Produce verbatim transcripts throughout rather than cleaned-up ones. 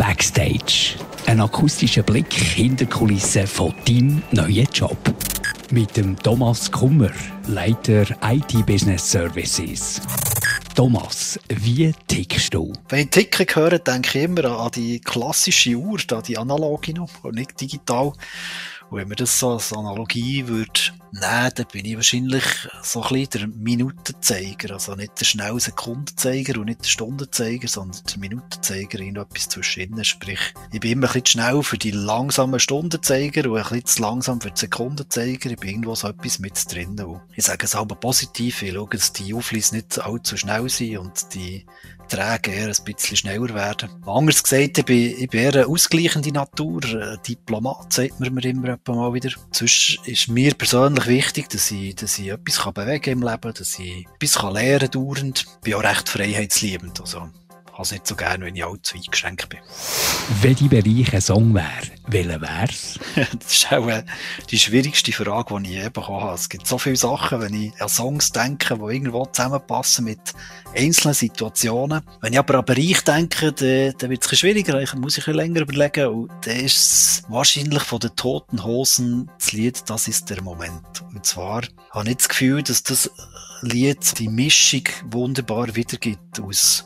Backstage. Ein akustischer Blick hinter die Kulissen von deinem neuen Job. Mit dem Thomas Kummer, Leiter I T Business Services. Thomas, wie tickst du? Wenn ich Ticken höre, denke ich immer an die klassische Uhr, an die analoge noch, und nicht digital. Und wenn man das so als Analogie würde nehmen, dann bin ich wahrscheinlich so ein bisschen der Minutenzeiger. Also nicht der schnelle Sekundenzeiger und nicht der Stundenzeiger, sondern der Minutenzeiger, irgendetwas zwischendrin. Sprich, ich bin immer ein bisschen zu schnell für die langsamen Stundenzeiger und ein bisschen zu langsam für die Sekundenzeiger. Ich bin irgendwo so etwas mit drin. Und ich sage es aber positiv. Ich schaue, dass die Auflys nicht allzu schnell sind und die Träge eher ein bisschen schneller werden. Anders gesagt, ich bin, ich bin eher eine ausgleichende Natur. Ein Diplomat, sagt man mir immer mal wieder. Sonst ist mir persönlich wichtig, dass ich, dass ich etwas bewegen kann im Leben, dass ich etwas lernen kann dauernd. Ich bin auch recht freiheitsliebend. Also, ich habe es nicht so gerne, wenn ich allzu eingeschränkt bin. Wenn dein Bereich ein Song wäre, welcher wär's? Das ist auch äh, die schwierigste Frage, die ich je bekommen habe. Es gibt so viele Sachen, wenn ich an Songs denke, die irgendwo zusammenpassen mit einzelnen Situationen. Wenn ich aber an Bereich denke, dann, dann wird es ein bisschen schwieriger. Ich muss ich ein bisschen länger überlegen. Und dann ist es wahrscheinlich von den Toten Hosen das Lied «Das ist der Moment». Und zwar habe ich das Gefühl, dass das Lied die Mischung wunderbar wiedergibt aus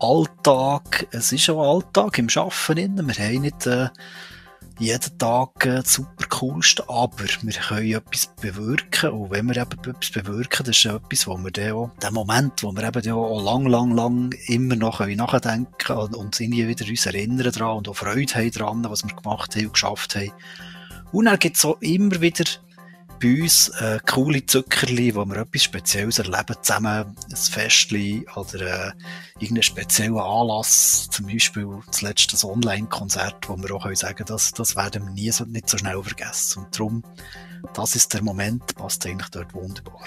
Alltag. Es ist auch Alltag im Arbeiten. Wir haben nicht äh, jeden Tag äh, das super coolste, aber wir können etwas bewirken. Und wenn wir eben etwas bewirken, das ist etwas, wo wir dann auch, den Moment, wo wir eben auch lang, lang, lang immer noch nachdenken und uns irgendwie wieder uns erinnern daran und auch Freude haben daran, was wir gemacht haben und geschafft haben. Und dann gibt es auch immer wieder bei uns äh, coole Zuckerli, wo wir etwas Spezielles erleben zusammen, ein Festli oder äh, irgendeinen speziellen Anlass, zum Beispiel das letzte Online-Konzert, wo wir auch sagen können, das, das werden wir nie so, nicht so schnell vergessen. Und darum, das ist der Moment, passt eigentlich dort wunderbar.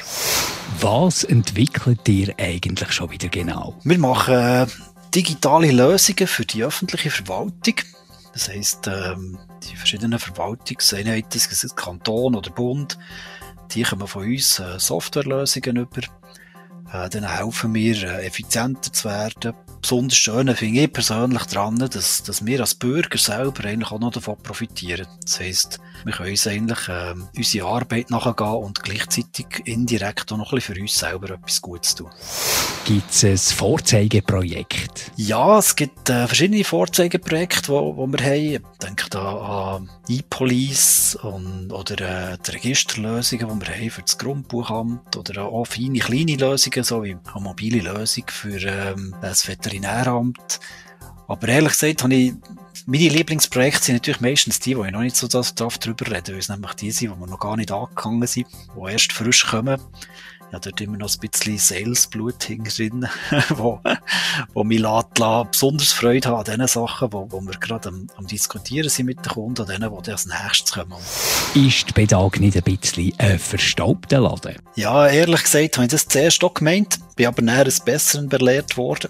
Was entwickelt ihr eigentlich schon wieder genau? Wir machen äh, digitale Lösungen für die öffentliche Verwaltung. Das heisst, ähm, die verschiedenen Verwaltungseinheiten, sei es Kanton oder Bund, die kommen von uns äh, Softwarelösungen über. Äh, dann helfen wir, äh, effizienter zu werden. Besonders schön finde ich persönlich daran, dass, dass wir als Bürger selber eigentlich auch noch davon profitieren. Das heisst, wir können uns eigentlich äh, unsere Arbeit nachgehen und gleichzeitig indirekt auch noch ein bisschen für uns selber etwas Gutes tun. Gibt es ein Vorzeigeprojekt? Ja, es gibt äh, verschiedene Vorzeigeprojekte, die wo, wo wir haben. Ich denke da an E-Police und, oder äh, die Registerlösungen, die wir haben für das Grundbuchamt oder auch feine kleine Lösungen, so wie eine mobile Lösung für ähm, das Veterinäramt. Aber ehrlich gesagt, habe ich, meine Lieblingsprojekte sind natürlich meistens die, wo ich noch nicht so drauf drüber rede, weil es nämlich die sind, die wir noch gar nicht angegangen sind, die erst frisch kommen. Ja, dort immer noch ein bisschen Salesblut hinten drin, wo, wo mich lässt, lässt besonders Freude haben an den Sachen, wo, wo wir gerade am, am Diskutieren sind mit den Kunden, an denen, die als nächstes kommen. Ist die Bedag nicht ein bisschen ein verstaubter Laden? Ja, ehrlich gesagt habe ich das zuerst auch gemeint, bin aber näher ein Besseren belehrt worden.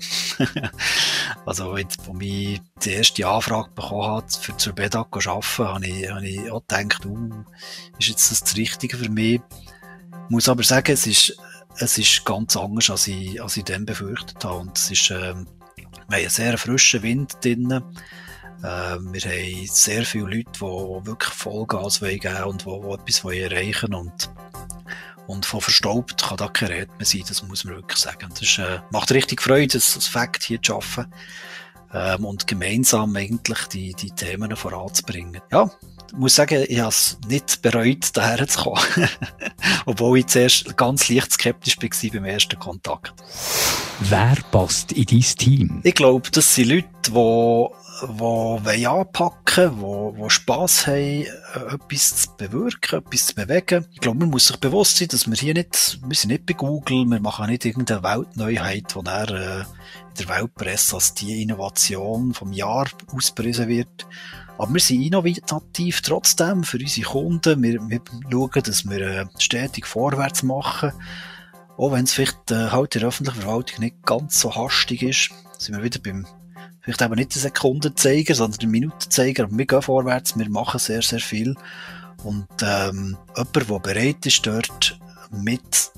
Also, als ich die erste Anfrage bekommen habe, für zur Bedag zu arbeiten, habe ich, habe ich auch gedacht, uh, ist jetzt das das Richtige für mich? Ich muss aber sagen, es ist, es ist ganz anders, als ich, als ich dann befürchtet habe. Und es ist, ähm, wir haben einen sehr frischen Wind drin. Äh, wir haben sehr viele Leute, die, die wirklich Vollgas geben wollen und die, die etwas erreichen wollen. Und, und von verstaubt kann da kein Rede mehr sein, das muss man wirklich sagen. Das ist, äh, macht richtig Freude, das, das Fakt hier zu arbeiten. Ähm, und gemeinsam eigentlich die, die Themen voranzubringen. Ja. Ich muss sagen, ich habe es nicht bereut, daher zu kommen. Obwohl ich zuerst ganz leicht skeptisch war beim ersten Kontakt. Wer passt in dein Team? Ich glaube, das sind Leute, die, die anpacken wollen, die, die Spass haben, etwas zu bewirken, etwas zu bewegen. Ich glaube, man muss sich bewusst sein, dass wir hier nicht, wir sind nicht bei Google, wir machen nicht irgendeine Weltneuheit, die dann äh, in der Weltpresse als die Innovation vom Jahr ausgepriesen wird. Aber wir sind innovativ trotzdem für unsere Kunden. Wir, wir schauen, dass wir äh, stetig vorwärts machen. Auch wenn es vielleicht äh, halt in der öffentlichen Verwaltung nicht ganz so hastig ist, sind wir wieder beim, vielleicht eben nicht der Sekundenzeiger, sondern der Minutenzeiger. Aber wir gehen vorwärts, wir machen sehr, sehr viel. Und ähm, jemand, der bereit ist, dort mit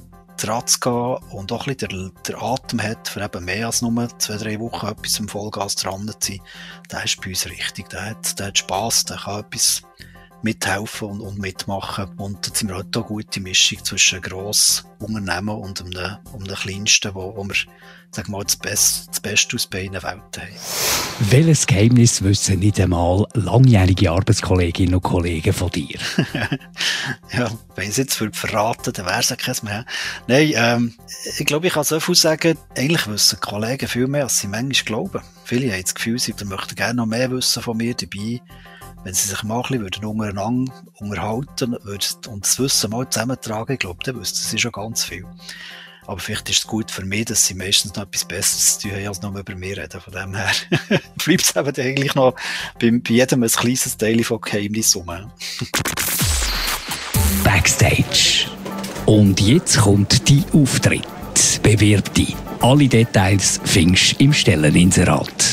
dran zu gehen und auch ein bisschen der, der Atem hat, für eben mehr als nur zwei, drei Wochen etwas im Vollgas dran zu sein, der ist bei uns richtig. Der hat, der hat Spass, der kann etwas mithelfen und, und mitmachen. Und da sind wir halt eine gute Mischung zwischen grossen Unternehmen und einem, um einem kleinsten, wo, wo wir, sagen wir mal, das Beste, das Beste aus beiden Welten haben. Welches Geheimnis wissen nicht einmal langjährige Arbeitskolleginnen und Kollegen von dir? Ja, wenn ich es jetzt verraten, dann wäre es ja keins mehr. Nein, ähm, ich glaube, ich kann so viel sagen, eigentlich wissen Kollegen viel mehr, als sie manchmal glauben. Viele haben das Gefühl, sie möchten gerne noch mehr wissen von mir dabei. Wenn sie sich mal ein bisschen untereinander unterhalten und das Wissen mal zusammentragen, ich glaube, dann wüssten sie schon ganz viel. Aber vielleicht ist es gut für mich, dass sie meistens noch etwas Besseres zu tun haben, als nur über mich reden. Von dem her bleibt es eben eigentlich noch bei, bei jedem ein kleines Teil von Geheimnis rum. Backstage. Und jetzt kommt dein Auftritt. Bewirb dich. Alle Details findest du im Stelleninserat.